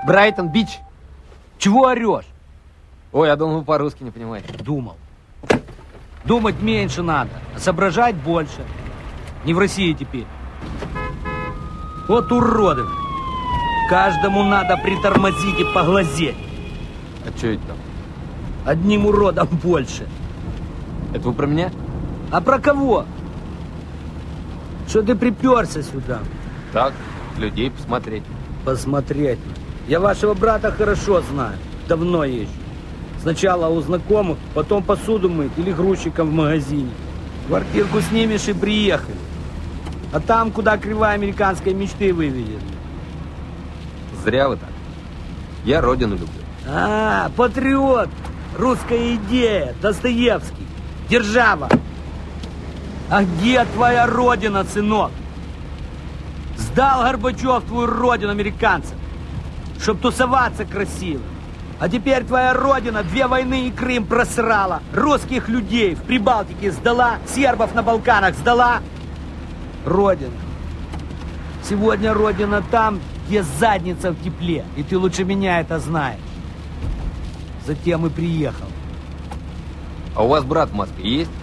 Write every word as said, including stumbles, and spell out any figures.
Брайтон-Бич. Чего орешь? Ой, я думал, вы по-русски не понимаете. Думал. Думать меньше надо, а соображать больше. Не в России теперь. Вот уроды. Каждому надо притормозить и поглазеть. А что это там? Одним уродом больше. Это вы про меня? А про кого? Что ты приперся сюда? Так, людей посмотреть. Посмотреть. Я вашего брата хорошо знаю. Давно езжу. Сначала у знакомых, потом посуду мыть или грузчиком в магазине. Квартирку снимешь и приехали. А там, куда кривая американской мечты выведет. Зря вы так. Я родину люблю. А, патриот. Русская идея. Достоевский. Держава. А где твоя родина, сынок? Сдал Горбачев твою родину американцам, чтоб тусоваться красиво. А теперь твоя родина две войны и Крым просрала. Русских людей в Прибалтике сдала, сербов на Балканах сдала. Родина. Сегодня родина там, где задница в тепле. И ты лучше меня это знаешь. Затем и приехал. А у вас брат в Москве есть?